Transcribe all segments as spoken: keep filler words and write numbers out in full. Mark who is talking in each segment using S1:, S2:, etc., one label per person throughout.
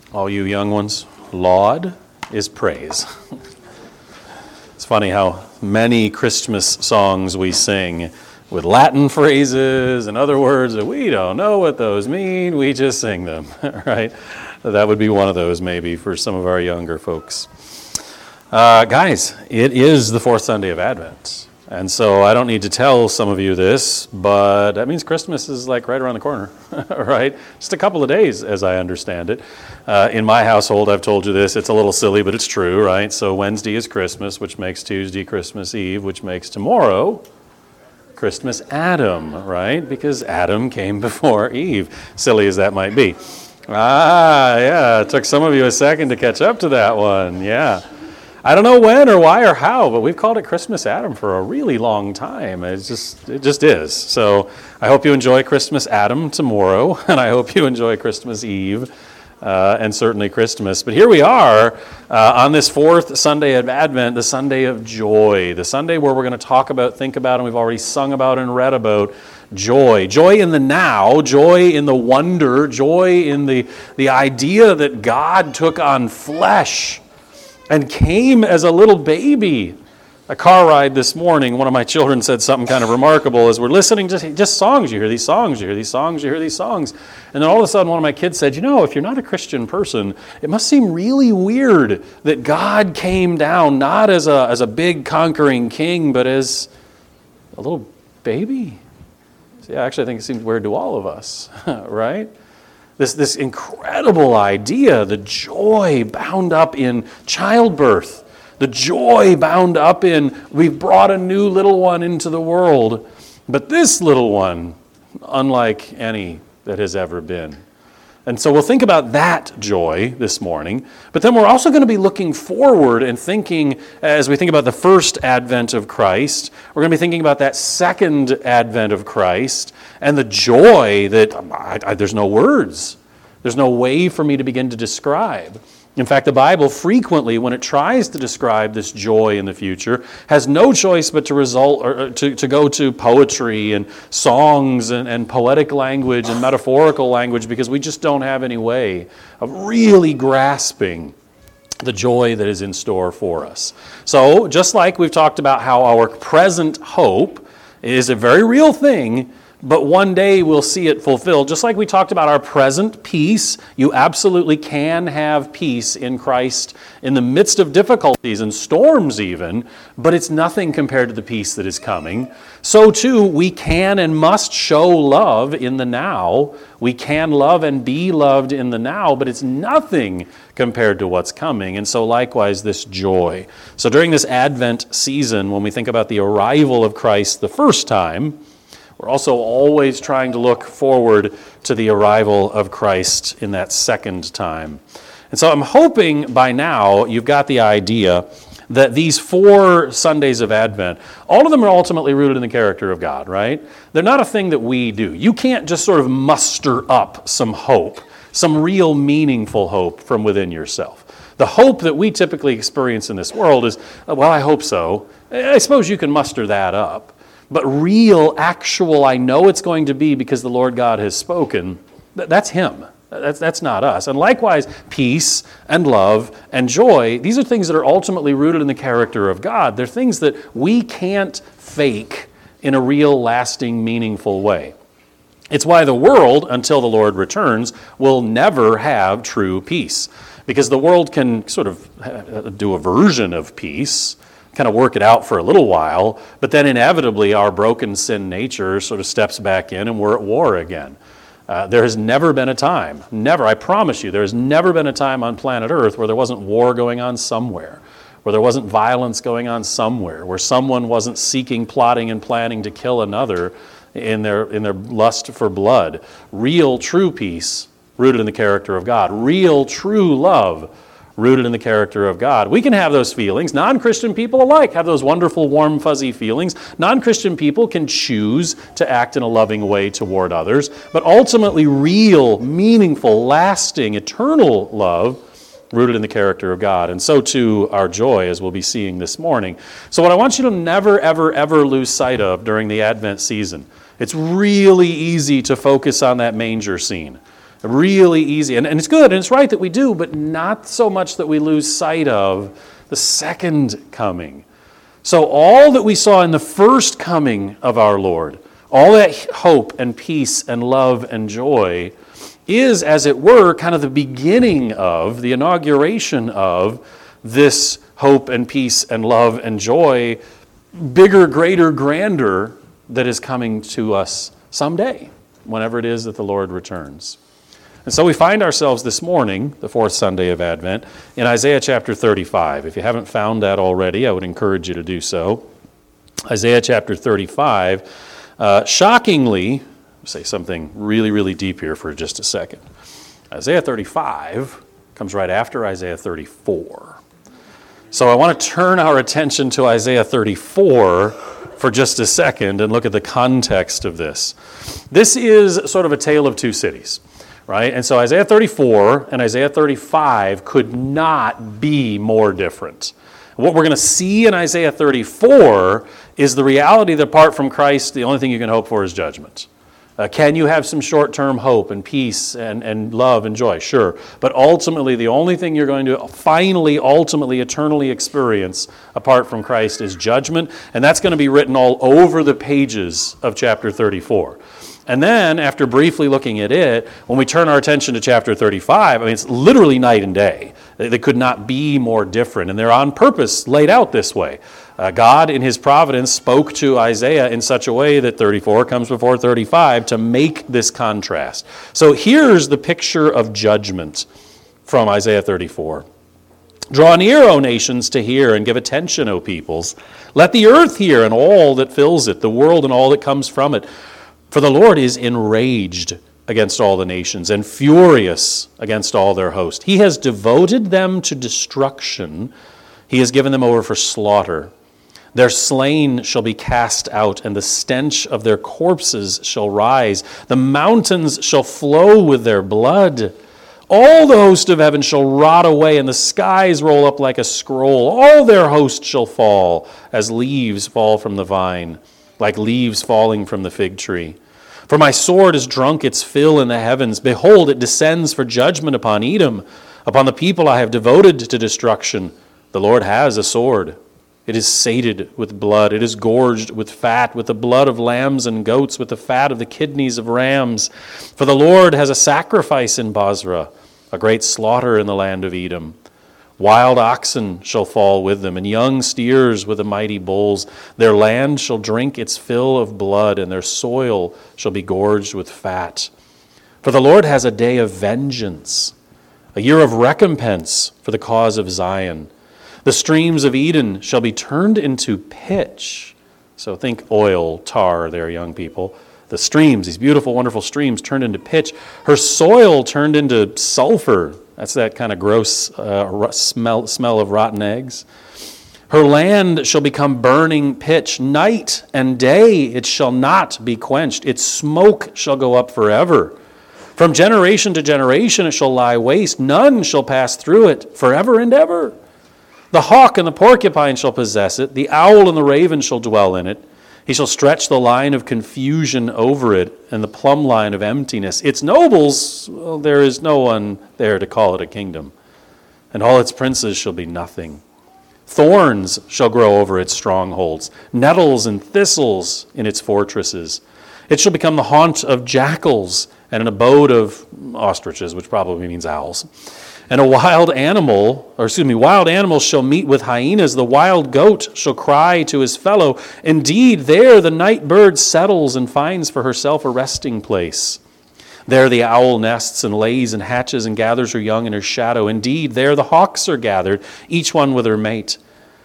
S1: All you young ones, laud is praise. It's funny how many Christmas songs we sing with Latin phrases and other words that we don't know what those mean, we just sing them, right? That would be one of those maybe for some of our younger folks. Uh, guys, it is the fourth Sunday of Advent. And so I don't need to tell some of you this, but that means Christmas is like right around the corner, right? Just a couple of days, as I understand it. Uh, in my household, I've told you this, it's a little silly, but it's true, right? So Wednesday is Christmas, which makes Tuesday Christmas Eve, which makes tomorrow Christmas Adam, right? Because Adam came before Eve, silly as that might be. Ah, yeah, it took some of you a second to catch up to that one, yeah. I don't know when or why or how, but we've called it Christmas Adam for a really long time. It's just, it just is. So I hope you enjoy Christmas Adam tomorrow, and I hope you enjoy Christmas Eve, uh, and certainly Christmas. But here we are uh, on this fourth Sunday of Advent, the Sunday of joy, the Sunday where we're going to talk about, think about, and we've already sung about and read about joy. Joy in the now, joy in the wonder, joy in the, the idea that God took on flesh and came as a little baby. A car ride this morning, one of my children said something kind of remarkable as we're listening to just songs. You hear these songs, you hear these songs, you hear these songs. And then all of a sudden one of my kids said, you know, if you're not a Christian person, it must seem really weird that God came down not as a, as a big conquering king, but as a little baby. So yeah, actually I think it seems weird to all of us, right? This, this incredible idea, the joy bound up in childbirth, the joy bound up in we've brought a new little one into the world, but this little one, unlike any that has ever been. And so we'll think about that joy this morning, but then we're also going to be looking forward and thinking, as we think about the first advent of Christ, we're going to be thinking about that second advent of Christ and the joy that I, I, there's no words. There's no way for me to begin to describe. In fact, the Bible frequently, when it tries to describe this joy in the future, has no choice but to result or to, to go to poetry and songs and, and poetic language and metaphorical language because we just don't have any way of really grasping the joy that is in store for us. So, just like we've talked about how our present hope is a very real thing, but one day we'll see it fulfilled. Just like we talked about our present peace, you absolutely can have peace in Christ in the midst of difficulties and storms even, but it's nothing compared to the peace that is coming. So too, we can and must show love in the now. We can love and be loved in the now, but it's nothing compared to what's coming. And so likewise, this joy. So during this Advent season, when we think about the arrival of Christ the first time, we're also always trying to look forward to the arrival of Christ in that second time. And so I'm hoping by now you've got the idea that these four Sundays of Advent, all of them are ultimately rooted in the character of God, right? They're not a thing that we do. You can't just sort of muster up some hope, some real meaningful hope from within yourself. The hope that we typically experience in this world is, well, I hope so. I suppose you can muster that up. But real, actual, I know it's going to be because the Lord God has spoken, that's Him. That's, that's not us. And likewise, peace and love and joy, these are things that are ultimately rooted in the character of God. They're things that we can't fake in a real, lasting, meaningful way. It's why the world, until the Lord returns, will never have true peace. Because the world can sort of do a version of peace, kind of work it out for a little while, but then inevitably our broken sin nature sort of steps back in and we're at war again. Uh, there has never been a time, never, I promise you, there has never been a time on planet Earth where there wasn't war going on somewhere, where there wasn't violence going on somewhere, where someone wasn't seeking, plotting, and planning to kill another in their, in their lust for blood. Real, true peace rooted in the character of God. Real, true love rooted in the character of God. We can have those feelings. Non-Christian people alike have those wonderful, warm, fuzzy feelings. Non-Christian people can choose to act in a loving way toward others. But ultimately, real, meaningful, lasting, eternal love rooted in the character of God. And so too our joy, as we'll be seeing this morning. So what I want you to never, ever, ever lose sight of during the Advent season, it's really easy to focus on that manger scene. Really easy. And, and it's good and it's right that we do, but not so much that we lose sight of the second coming. So all that we saw in the first coming of our Lord, all that hope and peace and love and joy is, as it were, kind of the beginning of, the inauguration of this hope and peace and love and joy, bigger, greater, grander, that is coming to us someday, whenever it is that the Lord returns. And so we find ourselves this morning, the fourth Sunday of Advent, in Isaiah chapter thirty-five. If you haven't found that already, I would encourage you to do so. Isaiah chapter thirty-five, uh, shockingly, I'll say something really, really deep here for just a second. Isaiah thirty-five comes right after Isaiah thirty-four. So I want to turn our attention to Isaiah thirty-four for just a second and look at the context of this. This is sort of a tale of two cities. Right? And so Isaiah thirty-four and Isaiah thirty-five could not be more different. What we're going to see in Isaiah thirty-four is the reality that apart from Christ, the only thing you can hope for is judgment. Uh, can you have some short-term hope and peace and, and love and joy? Sure. But ultimately, the only thing you're going to finally, ultimately, eternally experience apart from Christ is judgment. And that's going to be written all over the pages of chapter thirty-four. And then, after briefly looking at it, when we turn our attention to chapter thirty-five, I mean, it's literally night and day. They, they could not be more different, and they're on purpose laid out this way. Uh, God, in his providence, spoke to Isaiah in such a way that thirty-four comes before thirty-five to make this contrast. So here's the picture of judgment from Isaiah thirty-four. Draw near, O nations, to hear, and give attention, O peoples. Let the earth hear and all that fills it, the world and all that comes from it. For the Lord is enraged against all the nations and furious against all their host. He has devoted them to destruction. He has given them over for slaughter. Their slain shall be cast out, and the stench of their corpses shall rise. The mountains shall flow with their blood. All the host of heaven shall rot away, and the skies roll up like a scroll. All their host shall fall, as leaves fall from the vine, like leaves falling from the fig tree. For my sword has drunk its fill in the heavens. Behold, it descends for judgment upon Edom. Upon the people I have devoted to destruction. The Lord has a sword. It is sated with blood. It is gorged with fat, with the blood of lambs and goats, with the fat of the kidneys of rams. For the Lord has a sacrifice in Bozrah, a great slaughter in the land of Edom. Wild oxen shall fall with them, and young steers with the mighty bulls. Their land shall drink its fill of blood, and their soil shall be gorged with fat. For the Lord has a day of vengeance, a year of recompense for the cause of Zion. The streams of Eden shall be turned into pitch. So think oil, tar there, young people. The streams, these beautiful, wonderful streams, turned into pitch. Her soil turned into sulfur. That's that kind of gross uh, smell, smell of rotten eggs. Her land shall become burning pitch. Night and day it shall not be quenched. Its smoke shall go up forever. From generation to generation it shall lie waste. None shall pass through it forever and ever. The hawk and the porcupine shall possess it. The owl and the raven shall dwell in it. He shall stretch the line of confusion over it and the plumb line of emptiness. Its nobles, well, there is no one there to call it a kingdom. And all its princes shall be nothing. Thorns shall grow over its strongholds, nettles and thistles in its fortresses. It shall become the haunt of jackals and an abode of ostriches, which probably means owls. And a wild animal, or excuse me, wild animals shall meet with hyenas. The wild goat shall cry to his fellow. Indeed, there the night bird settles and finds for herself a resting place. There the owl nests and lays and hatches and gathers her young in her shadow. Indeed, there the hawks are gathered, each one with her mate.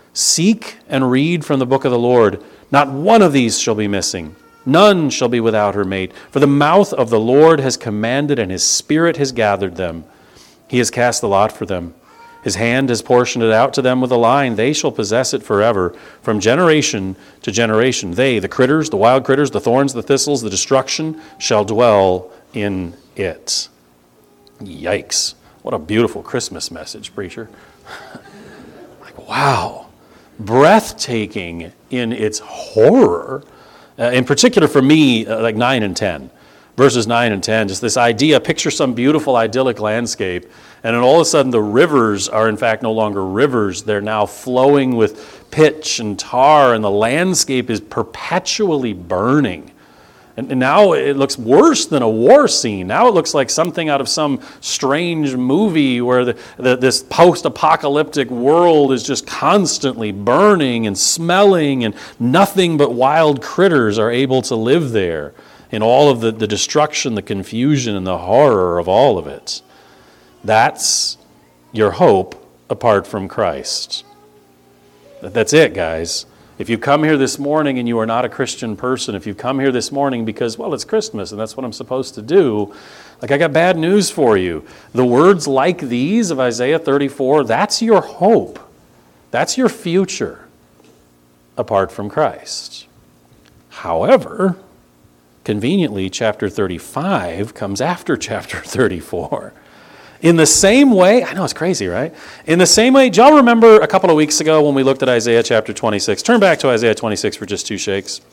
S1: Seek and read from the book of the Lord. Not one of these shall be missing. None shall be without her mate. For the mouth of the Lord has commanded, and his spirit has gathered them. He has cast the lot for them. His hand has portioned it out to them with a line. They shall possess it forever, from generation to generation. They, the critters, the wild critters, the thorns, the thistles, the destruction, shall dwell in it. Yikes. What a beautiful Christmas message, preacher. Like, wow. Breathtaking in its horror. Uh, in particular for me, uh, like nine and ten. Verses nine and ten, just this idea, picture some beautiful idyllic landscape, and then all of a sudden the rivers are in fact no longer rivers. They're now flowing with pitch and tar, and the landscape is perpetually burning. And, and now it looks worse than a war scene. Now it looks like something out of some strange movie where the, the, this post-apocalyptic world is just constantly burning and smelling, and nothing but wild critters are able to live there in all of the, the destruction, the confusion, and the horror of all of it. That's your hope apart from Christ. That's it, guys. If you come here this morning and you are not a Christian person, if you come here this morning because, well, it's Christmas and that's what I'm supposed to do, like, I got bad news for you. The words like these of Isaiah thirty-four, that's your hope. That's your future apart from Christ. However, conveniently, chapter thirty-five comes after chapter thirty-four. In the same way, I know it's crazy, right? In the same way, do y'all remember a couple of weeks ago when we looked at Isaiah chapter twenty-six? Turn back to Isaiah twenty-six for just two shakes.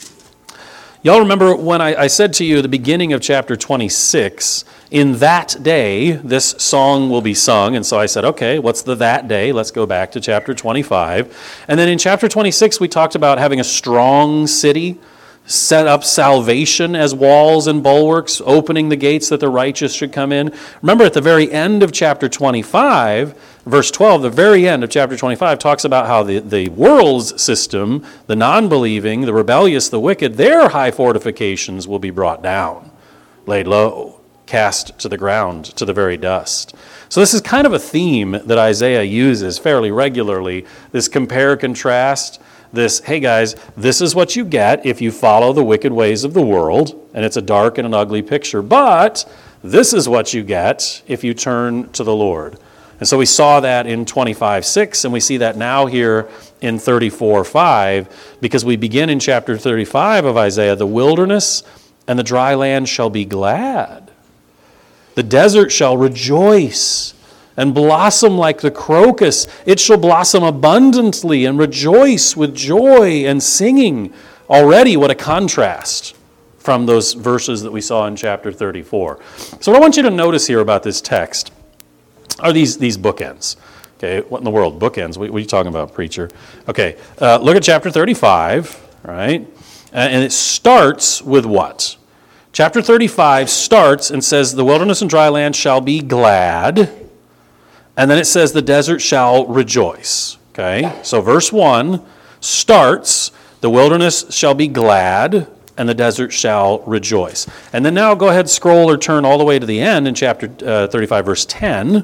S1: Y'all remember when I, I said to you at the beginning of chapter twenty-six, in that day, this song will be sung. And so I said, okay, what's the that day? Let's go back to chapter twenty-five. And then in chapter twenty-six, we talked about having a strong city, set up salvation as walls and bulwarks, opening the gates that the righteous should come in. Remember, at the very end of chapter twenty-five, verse twelve, the very end of chapter twenty-five talks about how the, the world's system, the non-believing, the rebellious, the wicked, their high fortifications will be brought down, laid low, cast to the ground, to the very dust. So this is kind of a theme that Isaiah uses fairly regularly, this compare, contrast. This, hey guys, this is what you get if you follow the wicked ways of the world, and it's a dark and an ugly picture, but this is what you get if you turn to the Lord. And so we saw that in twenty-five six, and we see that now here in thirty-four five, because we begin in chapter thirty-five of Isaiah, the wilderness and the dry land shall be glad. The desert shall rejoice and blossom like the crocus. It shall blossom abundantly and rejoice with joy and singing. Already, what a contrast from those verses that we saw in chapter thirty-four. So what I want you to notice here about this text are these, these bookends. Okay, what in the world? Bookends? What, what are you talking about, preacher? Okay, uh, look at chapter thirty-five, right? And it starts with what? Chapter thirty-five starts and says, the wilderness and dry land shall be glad. And then it says the desert shall rejoice. Okay, so verse one starts, the wilderness shall be glad, and the desert shall rejoice. And then now go ahead, scroll or turn all the way to the end in chapter uh, thirty-five, verse ten.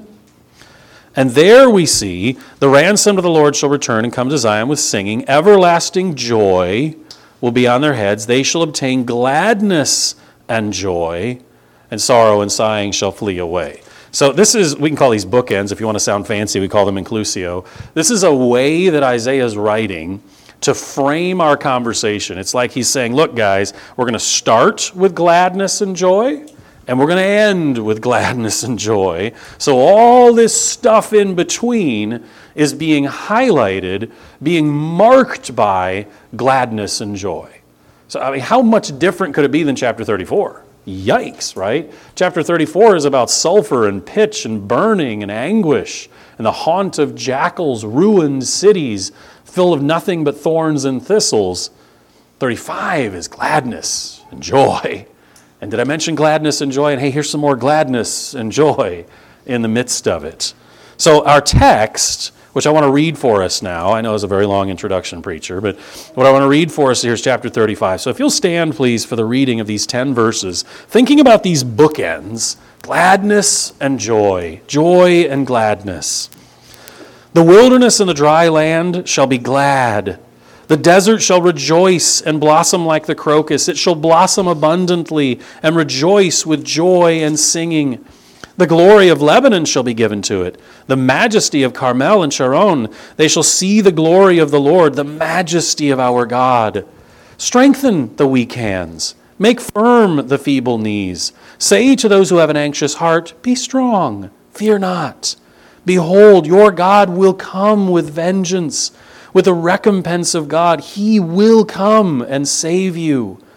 S1: And there we see, the ransom of the Lord shall return and come to Zion with singing. Everlasting joy will be on their heads. They shall obtain gladness and joy, and sorrow and sighing shall flee away. So this is, we can call these bookends. If you want to sound fancy, we call them inclusio. This is a way that Isaiah is writing to frame our conversation. It's like he's saying, look, guys, we're going to start with gladness and joy, and we're going to end with gladness and joy. So all this stuff in between is being highlighted, being marked by gladness and joy. So, I mean, how much different could it be than chapter thirty-four? Yikes, right? Chapter thirty-four is about sulfur and pitch and burning and anguish and the haunt of jackals, ruined cities, full of nothing but thorns and thistles. thirty-five is gladness and joy. And did I mention gladness and joy? And hey, here's some more gladness and joy in the midst of it. So our text, which I want to read for us now, I know it's a very long introduction, preacher, but what I want to read for us here is chapter thirty-five. So if you'll stand, please, for the reading of these ten verses, thinking about these bookends, gladness and joy, joy and gladness. The wilderness and the dry land shall be glad. The desert shall rejoice and blossom like the crocus. It shall blossom abundantly and rejoice with joy and singing. The glory of Lebanon shall be given to it, the majesty of Carmel and Sharon. They shall see the glory of the Lord, the majesty of our God. Strengthen the weak hands. Make firm the feeble knees. Say to those who have an anxious heart, be strong, fear not. Behold, your God will come with vengeance. With the recompense of God, he will come and save you.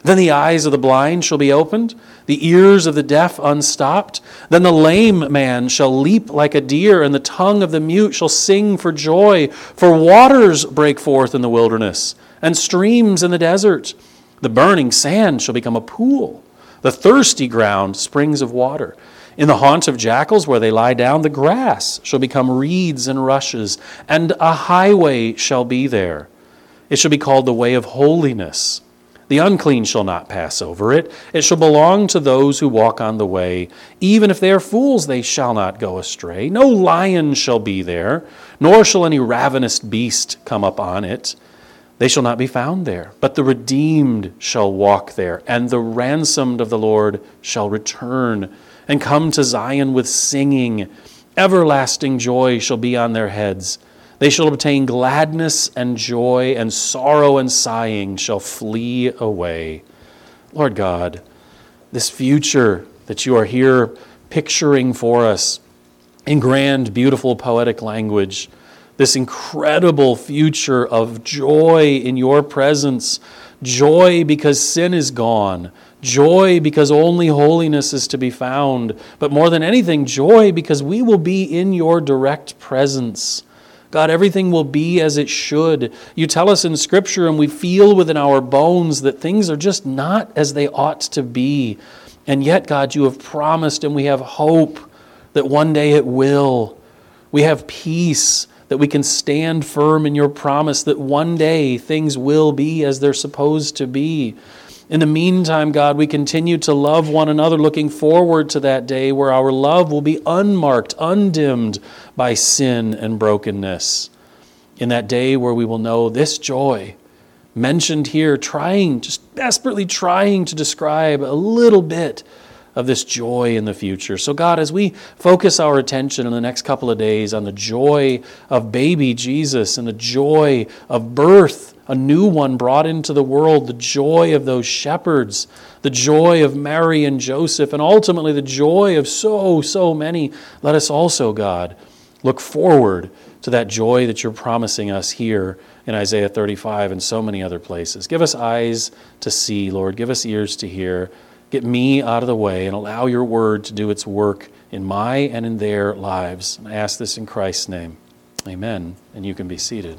S1: Then the eyes of the blind shall be opened, the ears of the deaf unstopped. Then the lame man shall leap like a deer, and the tongue of the mute shall sing for joy. For waters break forth in the wilderness, and streams in the desert. The burning sand shall become a pool, the thirsty ground springs of water. In the haunt of jackals where they lie down, the grass shall become reeds and rushes, and a highway shall be there. It shall be called the way of holiness. The unclean shall not pass over it. It shall belong to those who walk on the way. Even if they are fools, they shall not go astray. No lion shall be there, nor shall any ravenous beast come up on it. They shall not be found there, but the redeemed shall walk there, and the ransomed of the Lord shall return and come to Zion with singing. Everlasting joy shall be on their heads. They shall obtain gladness and joy, and sorrow and sighing shall flee away. Lord God, this future that you are here picturing for us in grand, beautiful, poetic language, this incredible future of joy in your presence, joy because sin is gone, joy because only holiness is to be found, but more than anything, joy because we will be in your direct presence. God, everything will be as it should. You tell us in Scripture, and we feel within our bones that things are just not as they ought to be. And yet, God, you have promised, and we have hope that one day it will. We have peace that we can stand firm in your promise that one day things will be as they're supposed to be. In the meantime, God, we continue to love one another, looking forward to that day where our love will be unmarked, undimmed by sin and brokenness. In that day where we will know this joy, mentioned here, trying, just desperately trying to describe a little bit of this joy in the future. So God, as we focus our attention in the next couple of days on the joy of baby Jesus and the joy of birth, a new one brought into the world, the joy of those shepherds, the joy of Mary and Joseph, and ultimately the joy of so, so many, let us also, God, look forward to that joy that you're promising us here in Isaiah thirty-five and so many other places. Give us eyes to see, Lord. Give us ears to hear. Get me out of the way and allow your word to do its work in my and in their lives. I ask this in Christ's name. Amen. And you can be seated.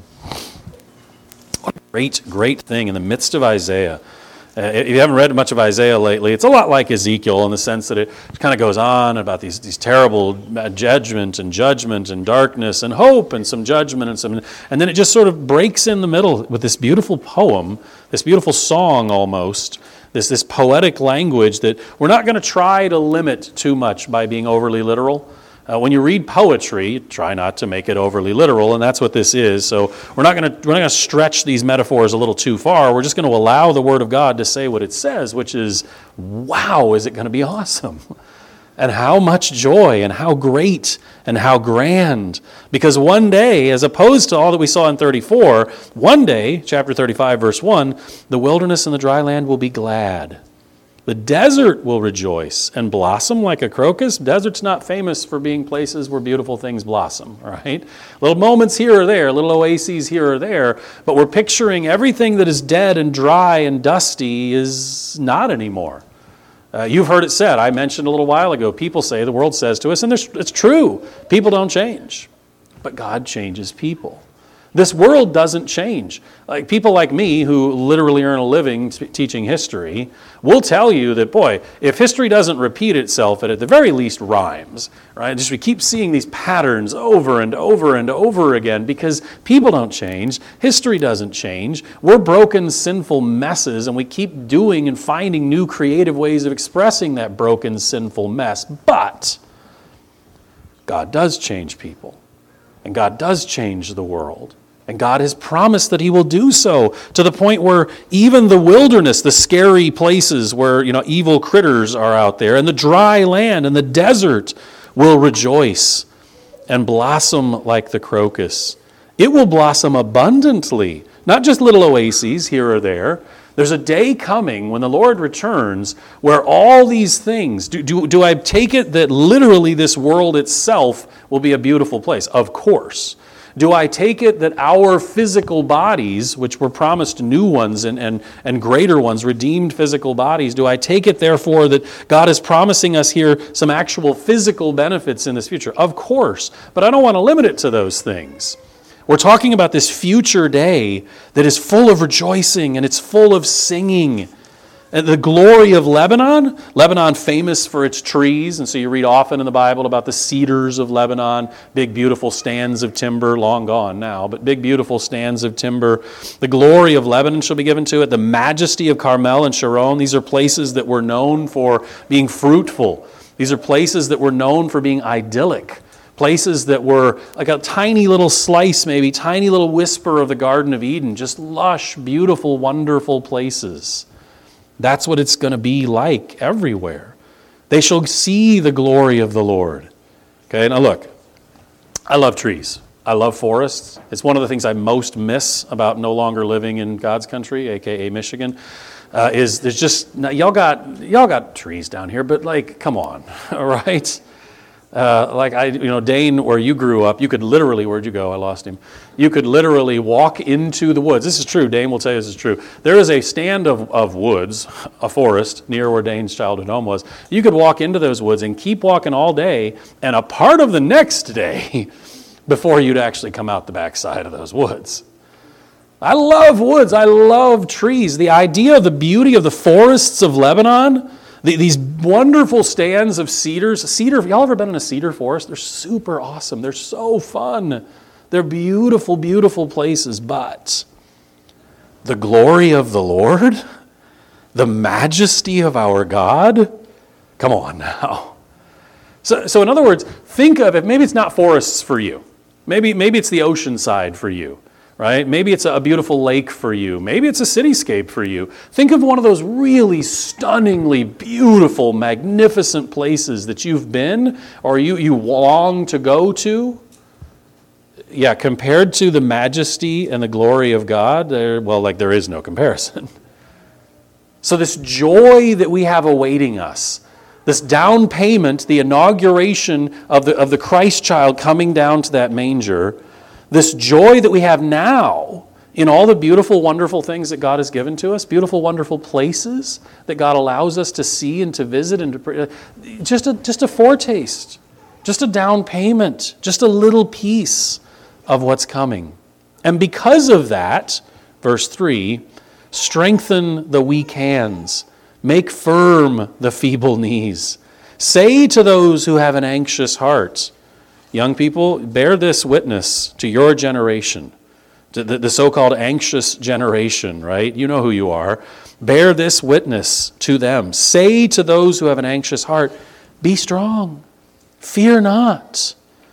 S1: What a great, great thing in the midst of Isaiah. Uh, if you haven't read much of Isaiah lately, it's a lot like Ezekiel in the sense that it kind of goes on about these, these terrible judgment and judgment and darkness and hope and some judgment and some, and then it just sort of breaks in the middle with this beautiful poem, this beautiful song almost, this, this poetic language that we're not going to try to limit too much by being overly literal. Uh, when you read poetry, try not to make it overly literal, and that's what this is. So we're not going to we're not going to stretch these metaphors a little too far. We're just going to allow the Word of God to say what it says, which is, wow, is it going to be awesome? And how much joy, and how great, and how grand. Because one day, as opposed to all that we saw in thirty-four, one day, chapter thirty-five, verse one, the wilderness and the dry land will be glad. The desert will rejoice and blossom like a crocus. Desert's not famous for being places where beautiful things blossom, right? Little moments here or there, little oases here or there, but we're picturing everything that is dead and dry and dusty is not anymore. Uh, you've heard it said, I mentioned a little while ago, people say, the world says to us, and it's true, people don't change, but God changes people. This world doesn't change. Like people like me who literally earn a living t- teaching history will tell you that, boy, if history doesn't repeat itself, it at the very least rhymes, right? Just we keep seeing these patterns over and over and over again because people don't change. History doesn't change. We're broken, sinful messes, and we keep doing and finding new creative ways of expressing that broken, sinful mess. But God does change people, and God does change the world. And God has promised that he will do so to the point where even the wilderness, the scary places where, you know, evil critters are out there, and the dry land and the desert will rejoice and blossom like the crocus. It will blossom abundantly, not just little oases here or there. There's a day coming when the Lord returns where all these things, do, do, do I take it that literally this world itself will be a beautiful place? Of course. Do I take it that our physical bodies, which were promised new ones and, and, and greater ones, redeemed physical bodies, do I take it therefore that God is promising us here some actual physical benefits in this future? Of course, but I don't want to limit it to those things. We're talking about this future day that is full of rejoicing and it's full of singing. And the glory of Lebanon, Lebanon famous for its trees, and so you read often in the Bible about the cedars of Lebanon, big beautiful stands of timber, long gone now, but big beautiful stands of timber. The glory of Lebanon shall be given to it, the majesty of Carmel and Sharon. These are places that were known for being fruitful. These are places that were known for being idyllic. Places that were like a tiny little slice, maybe, tiny little whisper of the Garden of Eden, just lush, beautiful, wonderful places. That's what it's going to be like everywhere. They shall see the glory of the Lord. Okay, now look, I love trees. I love forests. It's one of the things I most miss about no longer living in God's country, a k a. Michigan, uh, is there's just, y'all got, y'all got trees down here, but like, come on, all right? Uh, like I, you know, Dane, where you grew up, you could literally, where'd you go? I lost him. You could literally walk into the woods. This is true. Dane will tell you this is true. There is a stand of, of woods, a forest, near where Dane's childhood home was. You could walk into those woods and keep walking all day and a part of the next day before you'd actually come out the backside of those woods. I love woods. I love trees. The idea of the beauty of the forests of Lebanon, The, these wonderful stands of cedars. Cedar, y'all ever been in a cedar forest? They're super awesome. They're so fun. They're beautiful, beautiful places. But the glory of the Lord, the majesty of our God, come on now. So, so in other words, think of it. Maybe it's not forests for you. Maybe, maybe it's the ocean side for you. Right? Maybe it's a beautiful lake for you. Maybe it's a cityscape for you. Think of one of those really stunningly beautiful, magnificent places that you've been or you, you long to go to. Yeah, compared to the majesty and the glory of God, there, well, like there is no comparison. So this joy that we have awaiting us, this down payment, the inauguration of the, of the Christ child coming down to that manger, this joy that we have now in all the beautiful, wonderful things that God has given to us, beautiful, wonderful places that God allows us to see and to visit, and to just a, just a foretaste, just a down payment, just a little piece of what's coming. And because of that, verse three, strengthen the weak hands, make firm the feeble knees. Say to those who have an anxious heart, young people, bear this witness to your generation, to the, the so-called anxious generation, right? You know who you are. Bear this witness to them. Say to those who have an anxious heart, be strong, fear not.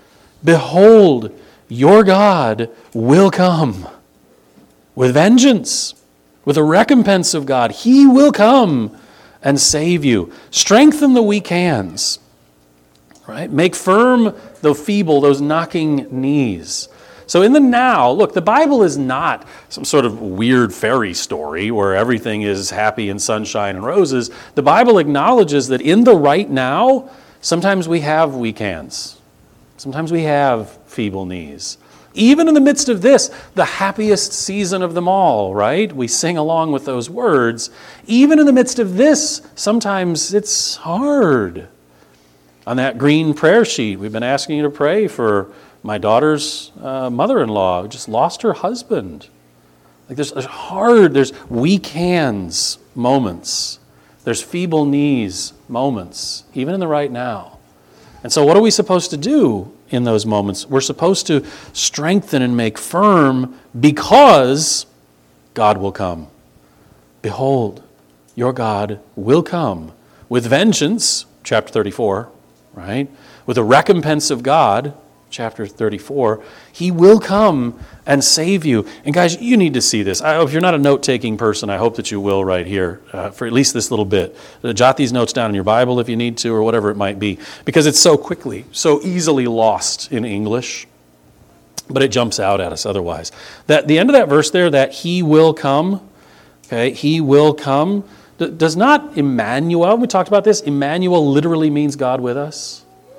S1: Behold, your God will come with vengeance, with a recompense of God. He will come and save you. Strengthen the weak hands. Right? Make firm the feeble, those knocking knees. So in the now, look, the Bible is not some sort of weird fairy story where everything is happy and sunshine and roses. The Bible acknowledges that in the right now, sometimes we have weak hands. Sometimes we have feeble knees. Even in the midst of this, the happiest season of them all, right? We sing along with those words. Even in the midst of this, sometimes it's hard. On that green prayer sheet, we've been asking you to pray for my daughter's uh, mother-in-law who just lost her husband. Like there's, there's hard, there's weak hands moments. There's feeble knees moments, even in the right now. And so what are we supposed to do in those moments? We're supposed to strengthen and make firm because God will come. Behold, your God will come with vengeance, chapter thirty-four, right? With a recompense of God, chapter thirty-four, he will come and save you. And guys, you need to see this. I, if you're not a note-taking person, I hope that you will right here uh, for at least this little bit. Uh, jot these notes down in your Bible if you need to, or whatever it might be, because it's so quickly, so easily lost in English, but it jumps out at us otherwise. That the end of that verse there, that he will come, okay, he will come, d- does not Emmanuel, we talked about this, Emmanuel literally means God with us.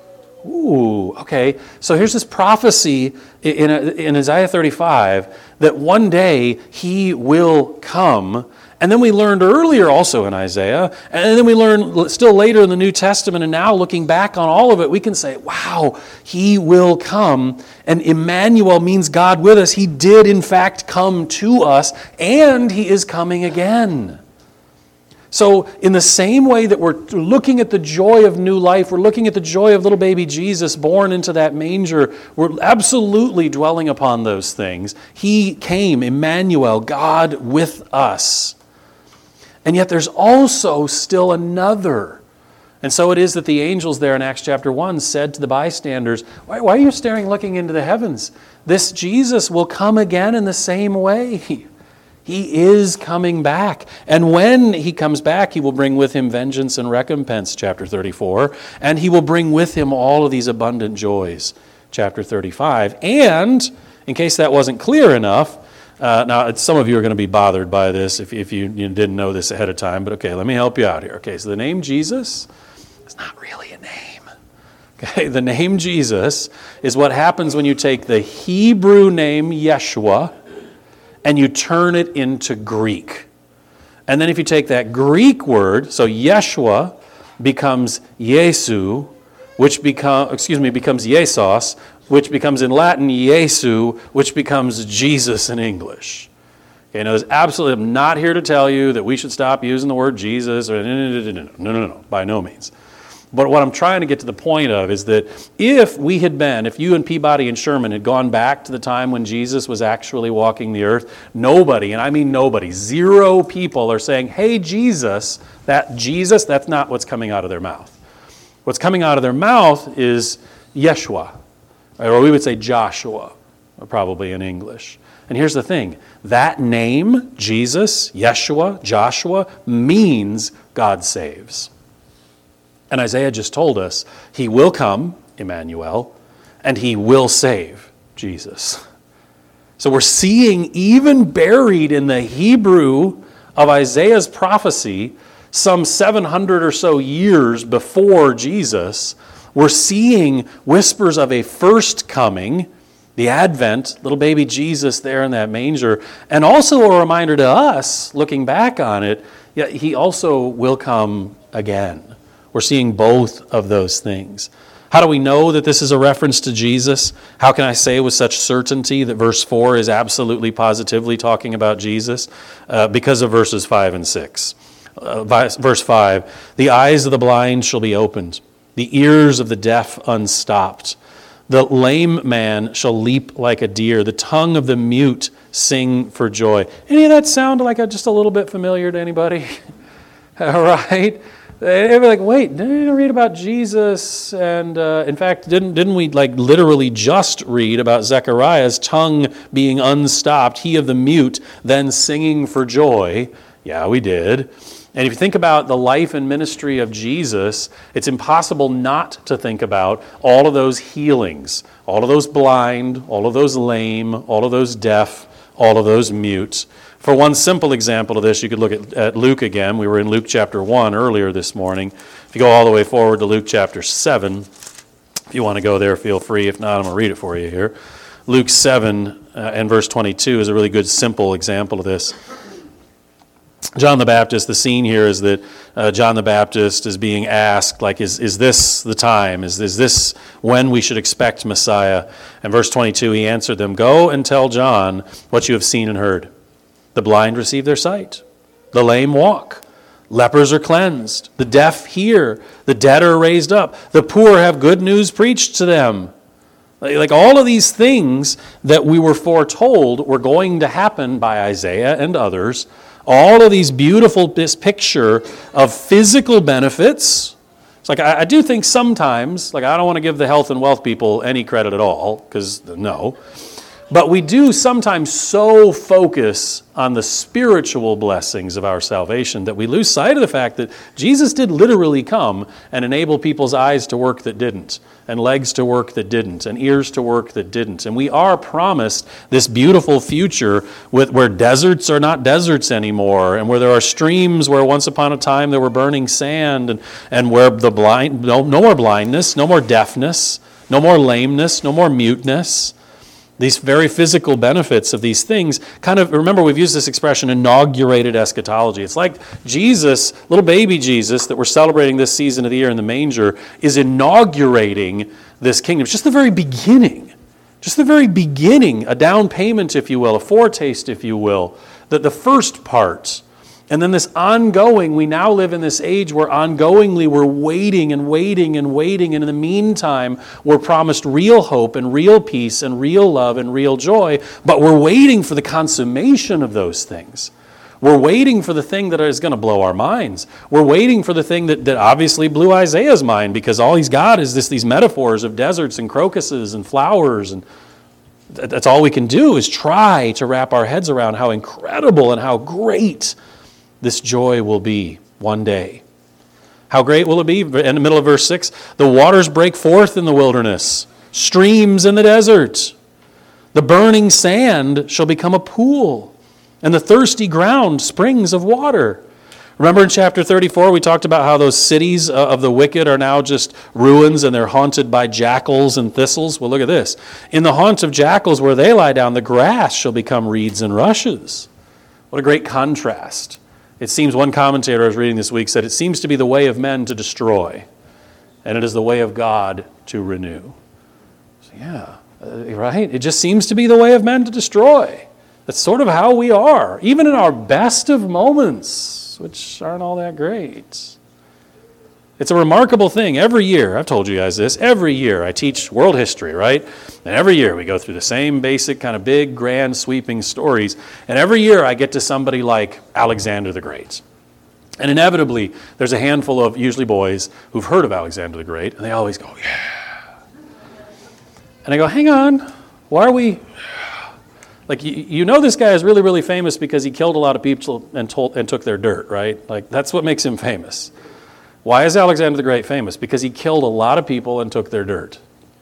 S1: ooh, okay. So here's this prophecy in, in Isaiah thirty-five that one day he will come. And then we learned earlier also in Isaiah, and then we learned still later in the New Testament, and now looking back on all of it, we can say, wow, he will come. And Emmanuel means God with us. He did in fact come to us, and he is coming again. So in the same way that we're looking at the joy of new life, we're looking at the joy of little baby Jesus born into that manger, we're absolutely dwelling upon those things. He came, Emmanuel, God with us. And yet there's also still another. And so it is that the angels there in Acts chapter one said to the bystanders, why, why are you staring, looking into the heavens? This Jesus will come again in the same way. He is coming back. And when he comes back, he will bring with him vengeance and recompense, chapter thirty-four. And he will bring with him all of these abundant joys, chapter thirty-five. And, in case that wasn't clear enough, Uh, now, some of you are going to be bothered by this if, if you, you didn't know this ahead of time, but okay, let me help you out here. Okay, so the name Jesus is not really a name. Okay, the name Jesus is what happens when you take the Hebrew name Yeshua and you turn it into Greek. And then if you take that Greek word, so Yeshua becomes Yesu, which become, excuse me, becomes Yesos, which becomes in Latin Jesu, which becomes Jesus in English. Okay, now, there's absolutely, I'm not here to tell you that we should stop using the word Jesus, or no, no, no, no, no, no, no, by no means. But what I'm trying to get to the point of is that if we had been, if you and Peabody and Sherman had gone back to the time when Jesus was actually walking the earth, nobody, and I mean nobody, zero people are saying, hey, Jesus, that Jesus, that's not what's coming out of their mouth. What's coming out of their mouth is Yeshua. Or we would say Joshua, probably in English. And here's the thing. That name, Jesus, Yeshua, Joshua, means God saves. And Isaiah just told us he will come, Emmanuel, and he will save, Jesus. So we're seeing, even buried in the Hebrew of Isaiah's prophecy, some seven hundred or so years before Jesus, we're seeing whispers of a first coming, the Advent, little baby Jesus there in that manger, and also a reminder to us, looking back on it, yeah, he also will come again. We're seeing both of those things. How do we know that this is a reference to Jesus? How can I say with such certainty that verse four is absolutely positively talking about Jesus? Uh, because of verses five and six. Uh, verse five, the eyes of the blind shall be opened, the ears of the deaf unstopped. The lame man shall leap like a deer. The tongue of the mute sing for joy. Any of that sound like a, just a little bit familiar to anybody? All right. They'd be like, wait, didn't you read about Jesus? And uh, in fact, didn't didn't we like literally just read about Zechariah's tongue being unstopped, he of the mute, then singing for joy? Yeah, we did. And if you think about the life and ministry of Jesus, it's impossible not to think about all of those healings, all of those blind, all of those lame, all of those deaf, all of those mute. For one simple example of this, you could look at, at Luke again. We were in Luke chapter one earlier this morning. If you go all the way forward to Luke chapter seven, if you want to go there, feel free. If not, I'm going to read it for you here. Luke seven uh, and verse twenty-two is a really good, simple example of this. John the Baptist, the scene here is that uh, John the Baptist is being asked, like, is, is this the time? Is, is this when we should expect Messiah? And verse twenty-two, he answered them, go and tell John what you have seen and heard. The blind receive their sight. The lame walk. Lepers are cleansed. The deaf hear. The dead are raised up. The poor have good news preached to them. Like all of these things that we were foretold were going to happen by Isaiah and others. All of these beautiful, this picture of physical benefits. It's like I, I do think sometimes, like I don't want to give the health and wealth people any credit at all, because no. But we do sometimes so focus on the spiritual blessings of our salvation that we lose sight of the fact that Jesus did literally come and enable people's eyes to work that didn't, and legs to work that didn't, and ears to work that didn't. And we are promised this beautiful future with where deserts are not deserts anymore, and where there are streams where once upon a time there were burning sand, and, and where the blind, no, no more blindness, no more deafness, no more lameness, no more muteness. These very physical benefits of these things kind of, remember we've used this expression, inaugurated eschatology. It's like Jesus, little baby Jesus that we're celebrating this season of the year in the manger is inaugurating this kingdom. It's just the very beginning. Just the very beginning, a down payment, if you will, a foretaste, if you will, that the first part. And then this ongoing, we now live in this age where ongoingly we're waiting and waiting and waiting. And in the meantime, we're promised real hope and real peace and real love and real joy. But we're waiting for the consummation of those things. We're waiting for the thing that is going to blow our minds. We're waiting for the thing that, that obviously blew Isaiah's mind, because all he's got is this, these metaphors of deserts and crocuses and flowers. And that's all we can do is try to wrap our heads around how incredible and how great this joy will be one day. How great will it be? In the middle of verse six, the waters break forth in the wilderness, streams in the desert. The burning sand shall become a pool, and the thirsty ground springs of water. Remember in chapter thirty-four, we talked about how those cities of the wicked are now just ruins and they're haunted by jackals and thistles. Well, look at this. In the haunt of jackals where they lie down, the grass shall become reeds and rushes. What a great contrast. It seems, one commentator I was reading this week said, it seems to be the way of men to destroy, and it is the way of God to renew. So yeah, uh, right? It just seems to be the way of men to destroy. That's sort of how we are, even in our best of moments, which aren't all that great. It's a remarkable thing. Every year, I've told you guys this, every year I teach world history, right? And every year we go through the same basic kind of big, grand, sweeping stories. And every year I get to somebody like Alexander the Great. And inevitably, there's a handful of, usually boys, who've heard of Alexander the Great, and they always go, yeah. And I go, hang on, why are we... Like, you, you know this guy is really, really famous because he killed a lot of people and, told, and took their dirt, right? Like, that's what makes him famous. Why is Alexander the Great famous? Because he killed a lot of people and took their dirt.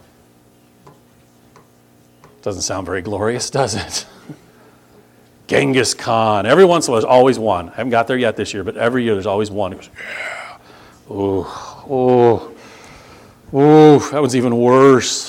S1: Doesn't sound very glorious, does it? Genghis Khan. Every once in a while, there's always one. I haven't got there yet this year, but every year there's always one who goes, yeah. Oh, oh, oh, that one's even worse.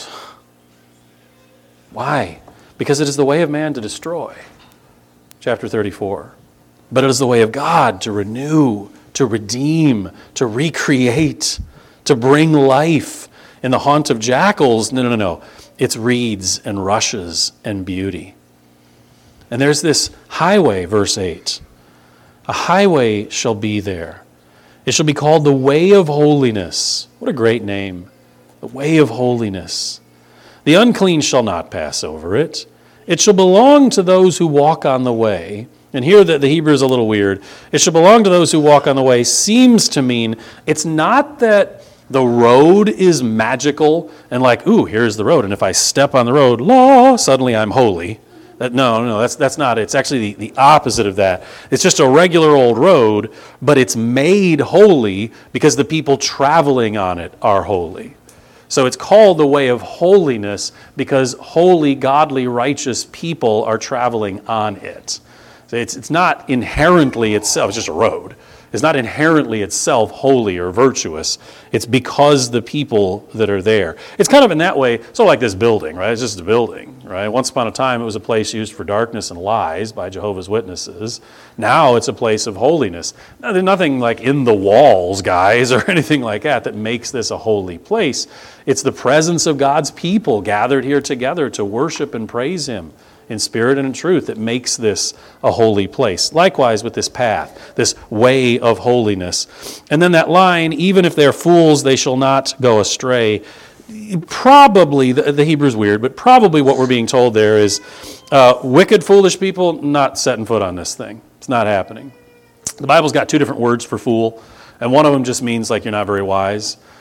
S1: Why? Because it is the way of man to destroy. Chapter thirty-four. But it is the way of God to renew, to redeem, to recreate, to bring life. In the haunt of jackals, no, no, no. It's reeds and rushes and beauty. And there's this highway, verse eight. A highway shall be there. It shall be called the way of holiness. What a great name. The way of holiness. The unclean shall not pass over it. It shall belong to those who walk on the way. And here the, the Hebrew is a little weird. It shall belong to those who walk on the way seems to mean it's not that the road is magical and like, ooh, here's the road. And if I step on the road, law, suddenly I'm holy. That, no, no, that's that's not it. It's actually the, the opposite of that. It's just a regular old road, but it's made holy because the people traveling on it are holy. So it's called the way of holiness because holy, godly, righteous people are traveling on it. So it's it's not inherently itself, it's just a road. It's not inherently itself holy or virtuous. It's because the people that are there. It's kind of in that way, sort of like this building, right? It's just a building, right? Once upon a time, it was a place used for darkness and lies by Jehovah's Witnesses. Now it's a place of holiness. Now, there's nothing like in the walls, guys, or anything like that that makes this a holy place. It's the presence of God's people gathered here together to worship and praise Him in spirit and in truth that makes this a holy place. Likewise with this path, this way of holiness. And then that line, even if they're fools, they shall not go astray. Probably, the, the Hebrew's weird, but probably what we're being told there is uh, wicked, foolish people not setting foot on this thing. It's not happening. The Bible's got two different words for fool, and one of them just means like you're not very wise.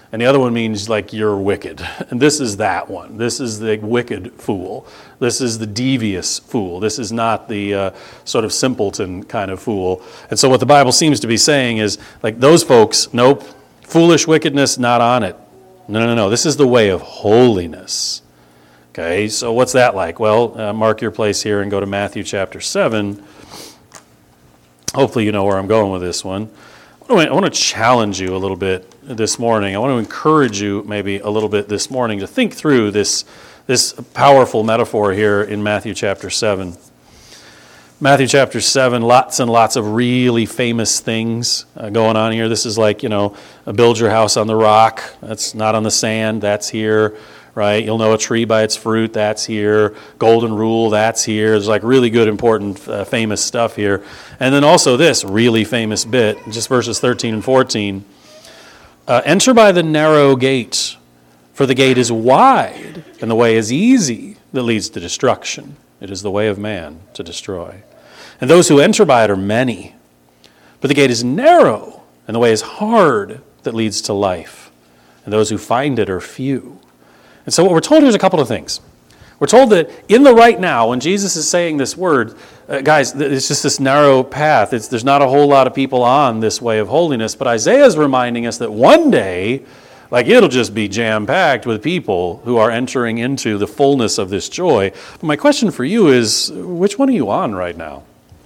S1: And the other one means like you're wicked. And this is that one. This is the wicked fool. This is the devious fool. This is not the uh, sort of simpleton kind of fool. And so what the Bible seems to be saying is like those folks, nope, foolish wickedness, not on it. No, no, no. This is the way of holiness. Okay, so what's that like? Well, uh, mark your place here and go to Matthew chapter seven. Hopefully you know where I'm going with this one. I want to challenge you a little bit this morning. I want to encourage you maybe a little bit this morning to think through this, this powerful metaphor here in Matthew chapter seven. Matthew chapter seven, lots and lots of really famous things uh, going on here. This is like, you know, build your house on the rock. That's not on the sand. That's here, right? You'll know a tree by its fruit. That's here. Golden rule. That's here. There's like really good, important, uh, famous stuff here. And then also this really famous bit, just verses thirteen and fourteen. Uh, Enter by the narrow gate, for the gate is wide, and the way is easy that leads to destruction. It is the way of man to destroy. And those who enter by it are many. But the gate is narrow, and the way is hard that leads to life. And those who find it are few. And so what we're told here is a couple of things. We're told that in the right now, when Jesus is saying this word, uh, guys, it's just this narrow path. It's, there's not a whole lot of people on this way of holiness. But Isaiah is reminding us that one day, like it'll just be jam-packed with people who are entering into the fullness of this joy. But my question for you is, which one are you on right now?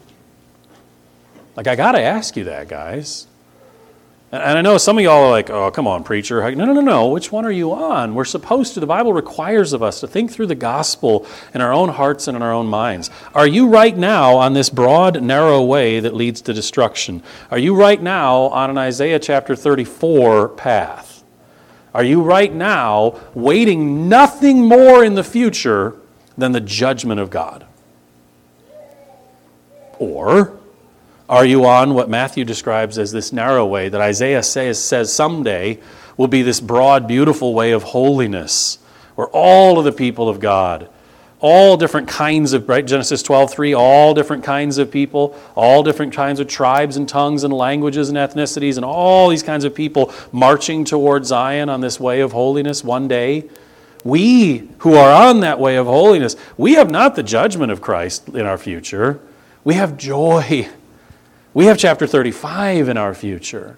S1: Like, I got to ask you that, guys. And I know some of y'all are like, oh, come on, preacher. No, no, no, no. Which one are you on? We're supposed to. The Bible requires of us to think through the gospel in our own hearts and in our own minds. Are you right now on this broad, narrow way that leads to destruction? Are you right now on an Isaiah chapter thirty-four path? Are you right now waiting nothing more in the future than the judgment of God? Or are you on what Matthew describes as this narrow way that Isaiah says, says someday will be this broad, beautiful way of holiness, where all of the people of God, all different kinds of, right, Genesis twelve three, all different kinds of people, all different kinds of tribes and tongues and languages and ethnicities, and all these kinds of people marching toward Zion on this way of holiness one day. We who are on that way of holiness, we have not the judgment of Christ in our future. We have joy. We have chapter thirty-five in our future.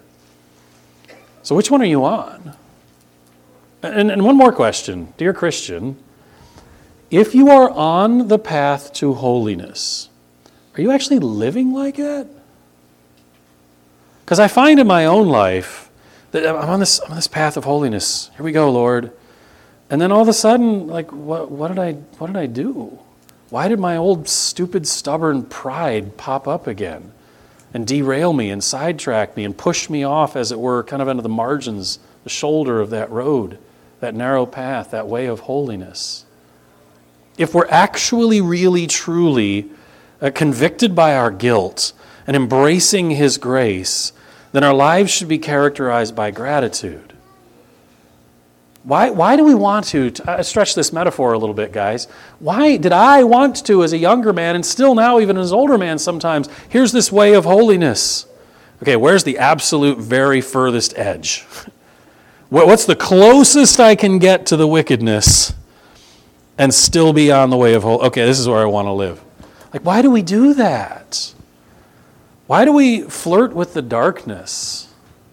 S1: So which one are you on? And, and one more question, dear Christian. If you are on the path to holiness, are you actually living like that? Because I find in my own life that I'm on this, I'm on this path of holiness. Here we go, Lord. And then all of a sudden, like, what, what did I, what did I do? Why did my old stupid, stubborn pride pop up again and derail me and sidetrack me and push me off, as it were, kind of into the margins, the shoulder of that road, that narrow path, that way of holiness? If we're actually, really, truly uh, convicted by our guilt and embracing His grace, then our lives should be characterized by gratitude. Why, why do we want to, to uh, stretch this metaphor a little bit, guys? Why did I want to, as a younger man, and still now even as an older man sometimes, here's this way of holiness. Okay, where's the absolute very furthest edge? What's the closest I can get to the wickedness and still be on the way of holiness? Okay, this is where I want to live. Like, why do we do that? Why do we flirt with the darkness?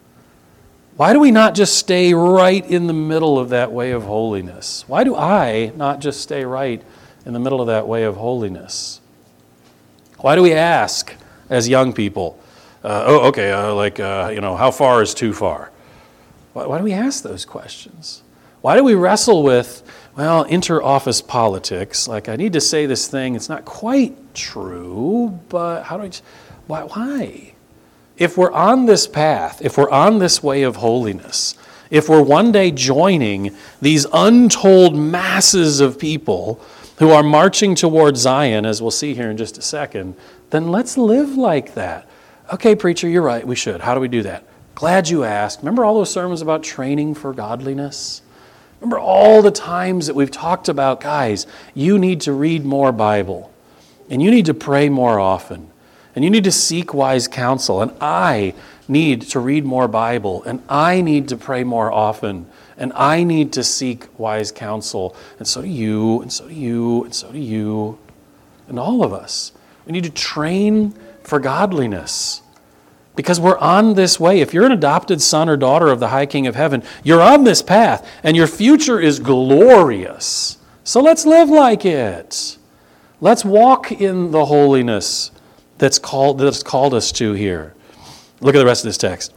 S1: Why do we not just stay right in the middle of that way of holiness? Why do I not just stay right in the middle of that way of holiness? Why do we ask as young people, uh, oh, okay, uh, like, uh, you know, how far is too far? Why, why do we ask those questions? Why do we wrestle with, well, inter-office politics? Like, I need to say this thing, it's not quite true, but how do I, why? why? If we're on this path, if we're on this way of holiness, if we're one day joining these untold masses of people who are marching toward Zion, as we'll see here in just a second, then let's live like that. Okay, preacher, you're right, we should. How do we do that? Glad you asked. Remember all those sermons about training for godliness? Remember all the times that we've talked about, guys, you need to read more Bible, and you need to pray more often. And you need to seek wise counsel. And I need to read more Bible. And I need to pray more often. And I need to seek wise counsel. And so do you, and so do you, and so do you, and all of us. We need to train for godliness. Because we're on this way. If you're an adopted son or daughter of the High King of Heaven, you're on this path. And your future is glorious. So let's live like it. Let's walk in the holiness that's called, that's called us to here. Look at the rest of this text.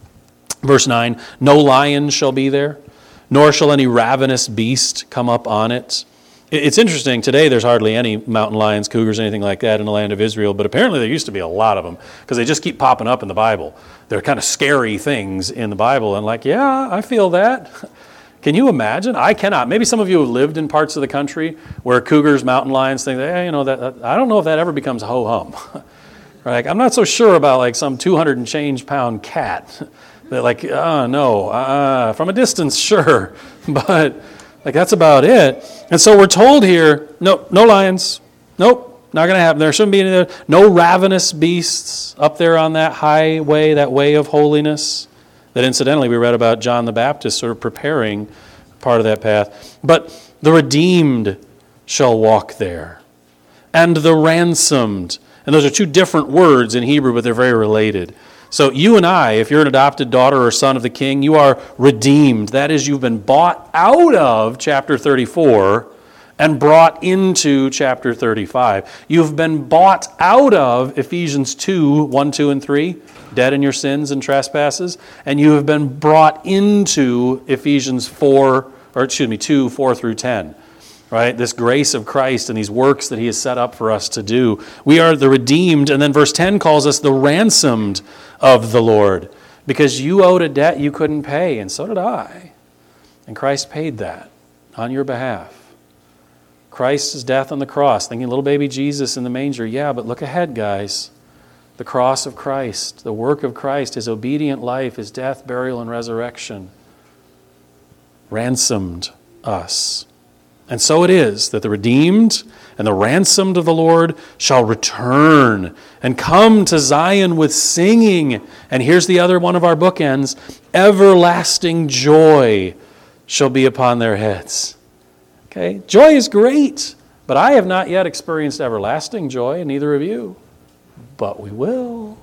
S1: Verse nine, no lion shall be there, nor shall any ravenous beast come up on it. It's interesting, today there's hardly any mountain lions, cougars, anything like that in the land of Israel, but apparently there used to be a lot of them, because they just keep popping up in the Bible. They're kind of scary things in the Bible, and like, yeah, I feel that. Can you imagine? I cannot. Maybe some of you have lived in parts of the country where cougars, mountain lions, things, hey, you know, that, that I don't know if that ever becomes ho-hum. Right? I'm not so sure about like some two hundred and change pound cat. That like, oh no, uh, from a distance, sure, but like that's about it. And so we're told here, no, no lions, nope, not going to happen. There shouldn't be any there. No ravenous beasts up there on that highway, that way of holiness. That incidentally we read about John the Baptist sort of preparing part of that path. But the redeemed shall walk there, and the ransomed. And those are two different words in Hebrew, but they're very related. So you and I, if you're an adopted daughter or son of the King, you are redeemed. That is, you've been bought out of chapter thirty-four and brought into chapter thirty-five. You've been bought out of Ephesians two, one, two, and three, dead in your sins and trespasses, and you have been brought into Ephesians four, or excuse me, two, four through ten. Right? This grace of Christ and these works that he has set up for us to do. We are the redeemed, and then verse ten calls us the ransomed of the Lord, because you owed a debt you couldn't pay, and so did I. And Christ paid that on your behalf. Christ's death on the cross, thinking little baby Jesus in the manger, yeah, but look ahead, guys. The cross of Christ, the work of Christ, his obedient life, his death, burial, and resurrection ransomed us. And so it is that the redeemed and the ransomed of the Lord shall return and come to Zion with singing. And here's the other one of our bookends. Everlasting joy shall be upon their heads. Okay, joy is great, but I have not yet experienced everlasting joy, and neither have you. But we will.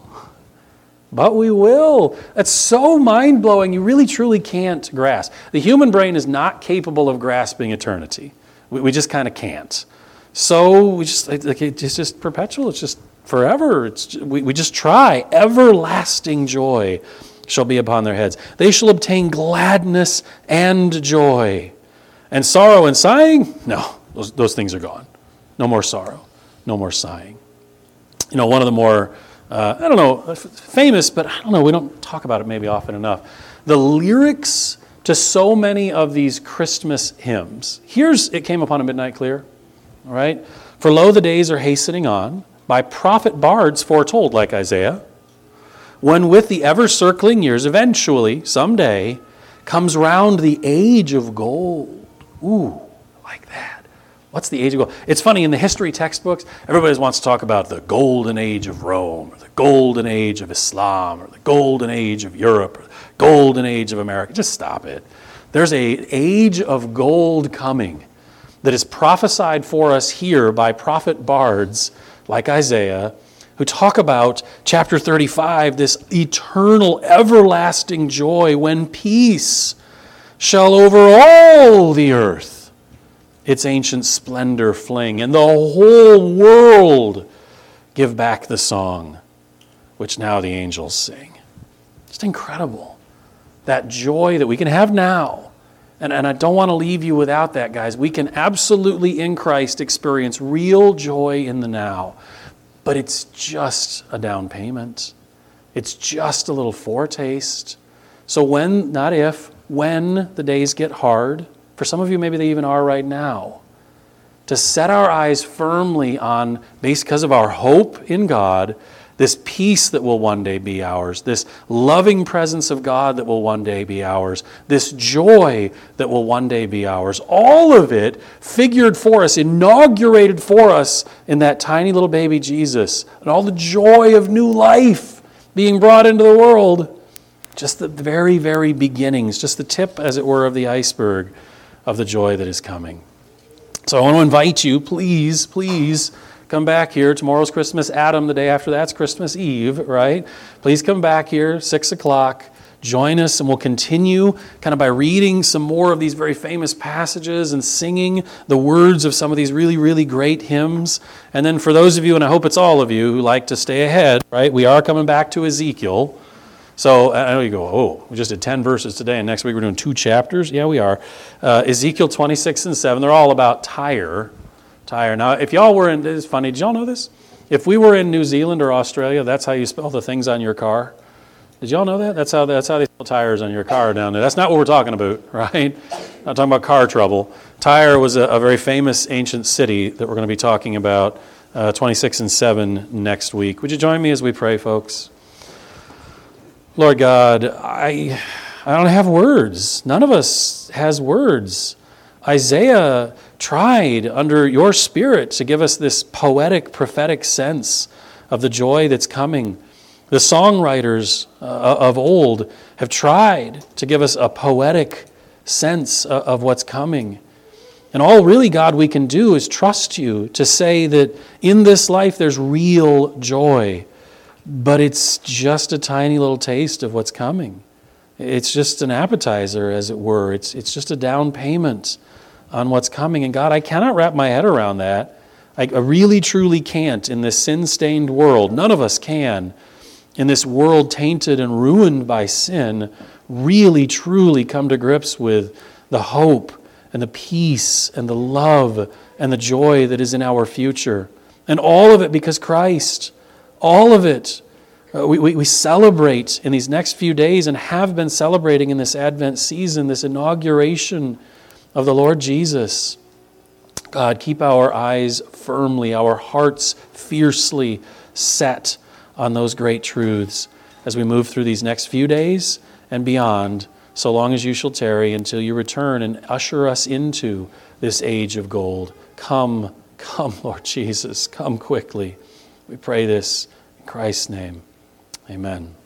S1: But we will. That's so mind-blowing, you really truly can't grasp. The human brain is not capable of grasping eternity. We, we just kind of can't. So we just like it's just perpetual. It's just forever. It's we, we just try. Everlasting joy shall be upon their heads. They shall obtain gladness and joy. And sorrow and sighing? No, those, those things are gone. No more sorrow. No more sighing. You know, one of the more Uh, I don't know, famous, but I don't know, we don't talk about it maybe often enough. The lyrics to so many of these Christmas hymns. Here's It Came Upon a Midnight Clear, all right? For lo, the days are hastening on, by prophet bards foretold, like Isaiah, when with the ever-circling years, eventually, someday, comes round the age of gold. Ooh, like that. What's the age of gold? It's funny, in the history textbooks, everybody wants to talk about the golden age of Rome, or the golden age of Islam, or the golden age of Europe, or the golden age of America. Just stop it. There's an age of gold coming that is prophesied for us here by prophet bards like Isaiah, who talk about chapter thirty-five, this eternal, everlasting joy when peace shall over all the earth its ancient splendor fling, and the whole world give back the song which now the angels sing. Just incredible. That joy that we can have now. And, and I don't want to leave you without that, guys. We can absolutely in Christ experience real joy in the now. But it's just a down payment. It's just a little foretaste. So when, not if, when the days get hard, for some of you, maybe they even are right now, to set our eyes firmly on, because of our hope in God, this peace that will one day be ours, this loving presence of God that will one day be ours, this joy that will one day be ours. All of it figured for us, inaugurated for us in that tiny little baby Jesus, and all the joy of new life being brought into the world. Just the very, very beginnings, just the tip, as it were, of the iceberg of the joy that is coming. So I want to invite you, please, please, come back here. Tomorrow's Christmas Adam. The day after that's Christmas Eve, right? Please come back here, six o'clock. Join us, and we'll continue kind of by reading some more of these very famous passages and singing the words of some of these really, really great hymns. And then for those of you, and I hope it's all of you, who like to stay ahead, right? We are coming back to Ezekiel. So I know you go, oh, we just did ten verses today, and next week we're doing two chapters? Yeah, we are. Uh, Ezekiel twenty-six and seven, they're all about Tyre. Tyre. Now, if y'all were in, it's funny, did y'all know this? If we were in New Zealand or Australia, that's how you spell the things on your car. Did y'all know that? That's how that's how they spell tires on your car down there. That's not what we're talking about, right? Not talking about car trouble. Tyre was a, a very famous ancient city that we're going to be talking about, uh, twenty-six and seven next week. Would you join me as we pray, folks? Lord God, I I don't have words. None of us has words. Isaiah tried under your Spirit to give us this poetic, prophetic sense of the joy that's coming. The songwriters uh, of old have tried to give us a poetic sense of, of what's coming. And all really, God, we can do is trust you to say that in this life there's real joy, but it's just a tiny little taste of what's coming. It's just an appetizer, as it were. It's, it's just a down payment on what's coming. And God, I cannot wrap my head around that. I, I really, truly can't in this sin-stained world. None of us can. In this world tainted and ruined by sin, really, truly come to grips with the hope and the peace and the love and the joy that is in our future. And all of it because Christ. All of it. Uh, we, we, we celebrate in these next few days and have been celebrating in this Advent season, this inauguration of the Lord Jesus. God, keep our eyes firmly, our hearts fiercely set on those great truths as we move through these next few days and beyond, so long as you shall tarry until you return and usher us into this age of gold. Come, come, Lord Jesus, come quickly. We pray this in Christ's name. Amen.